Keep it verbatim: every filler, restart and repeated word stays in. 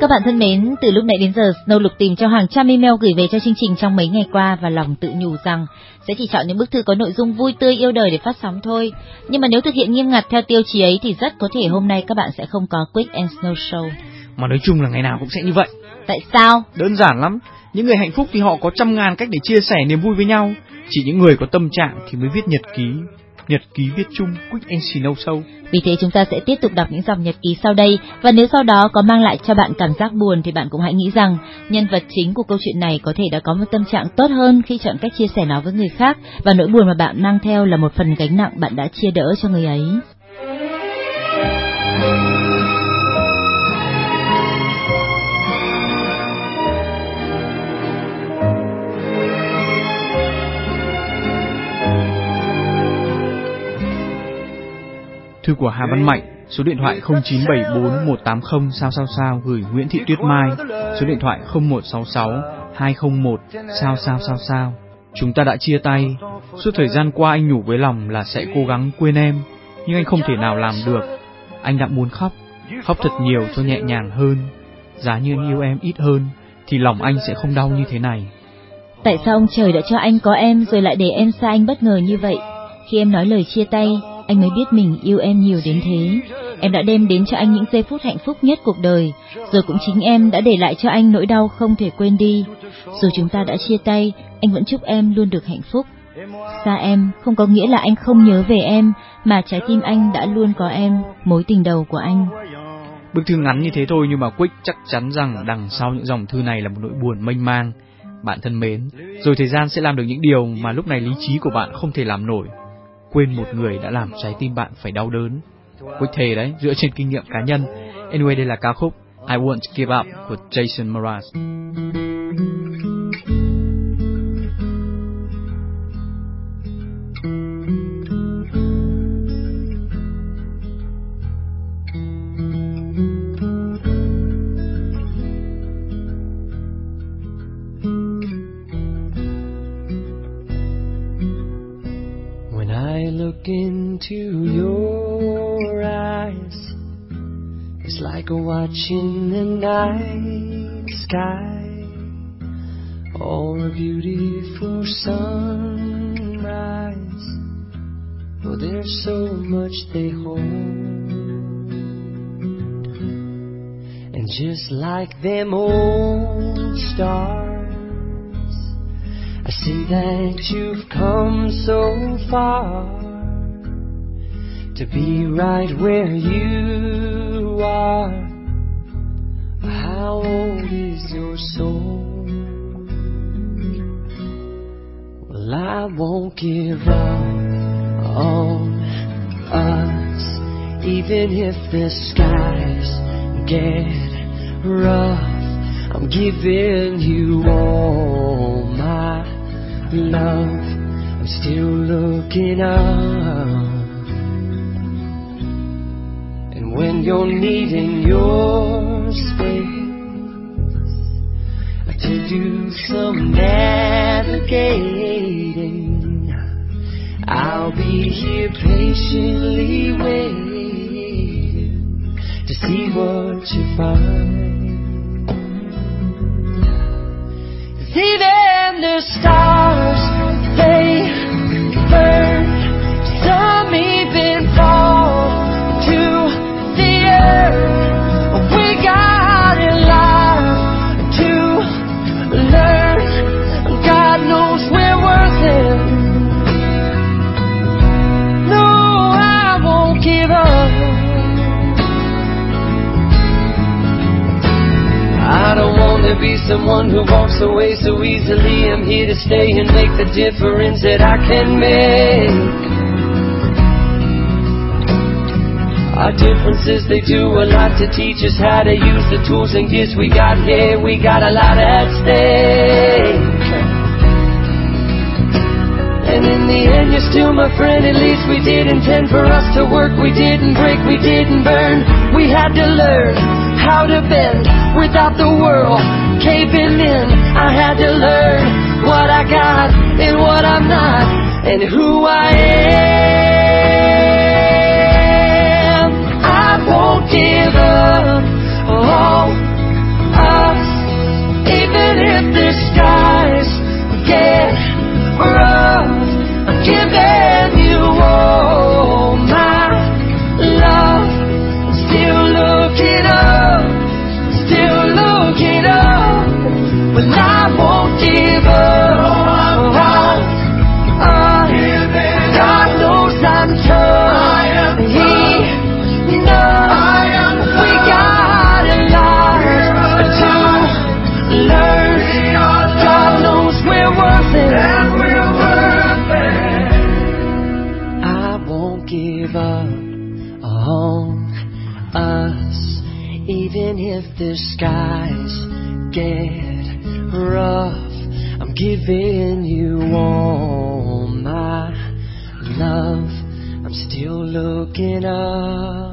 Các bạn thân mến, từ lúc nãy đến giờ Snow lục tìm cho hàng trăm email gửi về cho chương trình trong mấy ngày qua và lòng tự nhủ rằng sẽ chỉ chọn những bức thư có nội dung vui tươi yêu đời để phát sóng thôi. Nhưng mà nếu thực hiện nghiêm ngặt theo tiêu chí ấy thì rất có thể hôm nay các bạn sẽ không có Quick and Snow Show. Mà nói chung là ngày nào cũng sẽ như vậy. Tại sao? Đơn giản lắm. Những người hạnh phúc thì họ có trăm ngàn cách để chia sẻ niềm vui với nhau. Chỉ những người có tâm trạng thì mới viết nhật ký. Nhật ký viết chung Quick and Snow Show. Vì thế chúng ta sẽ tiếp tục đọc những dòng nhật ký sau đây. Và nếu sau đó có mang lại cho bạn cảm giác buồn thì bạn cũng hãy nghĩ rằng nhân vật chính của câu chuyện này có thể đã có một tâm trạng tốt hơn khi chọn cách chia sẻ nó với người khác, và nỗi buồn mà bạn mang theo là một phần gánh nặng bạn đã chia đỡ cho người ấy. Thư của Hà Văn Mạnh, số điện thoại không chín bảy bốn một tám không sao sao sao, gửi Nguyễn Thị Tuyết Mai, số điện thoại không một sáu sáu hai không một sao sao sao sao. Chúng ta đã chia tay. Suốt thời gian qua anh nhủ với lòng là sẽ cố gắng quên em, nhưng anh không thể nào làm được. Anh đã muốn khóc, khóc thật nhiều cho nhẹ nhàng hơn. Giá như anh yêu em ít hơn thì lòng anh sẽ không đau như thế này. Tại sao ông trời đã cho anh có em rồi lại để em xa anh bất ngờ như vậy? Khi em nói lời chia tay, anh mới biết mình yêu em nhiều đến thế. Em đã đem đến cho anh những giây phút hạnh phúc nhất cuộc đời, rồi cũng chính em đã để lại cho anh nỗi đau không thể quên đi. Dù chúng ta đã chia tay, anh vẫn chúc em luôn được hạnh phúc. Xa em không có nghĩa là anh không nhớ về em, mà trái tim anh đã luôn có em, mối tình đầu của anh. Bức thư ngắn như thế thôi nhưng mà Quick chắc chắn rằng đằng sau những dòng thư này là một nỗi buồn mênh mang. Bạn thân mến, rồi thời gian sẽ làm được những điều mà lúc này lý trí của bạn không thể làm nổi. Quên một người đã làm trái tim bạn phải đau đớn. Quick thề đấy, dựa trên kinh nghiệm cá nhân. Anyway, đây là ca khúc I Won't Give Up của Jason Mraz. Look into your eyes, it's like watching the night sky, or a beautiful sunrise. Oh, there's so much they hold, and just like them old stars, I see that you've come so far to be right where you are. How old is your soul? Well, I won't give up on us, even if the skies get rough. I'm giving you all my love. I'm still looking up. When you're needing your space to do some navigating, I'll be here patiently waiting to see what you find. 'Cause even the stars, they burn, some even fall to we got in life to learn. God knows we're worth it. No, I won't give up. I don't want to be someone who walks away so easily. I'm here to stay and make the difference that I can make. Our differences, they do a lot to teach us how to use the tools and gifts we got here. We got a lot at stake. And in the end, you're still my friend. At least we did intend for us to work. We didn't break, we didn't burn. We had to learn how to bend without the world caving in. I had to learn what I got and what I'm not, and who I am. I won't give up. Oh, us. Even if the skies get rough, I'm giving you all my love. I'm still looking up.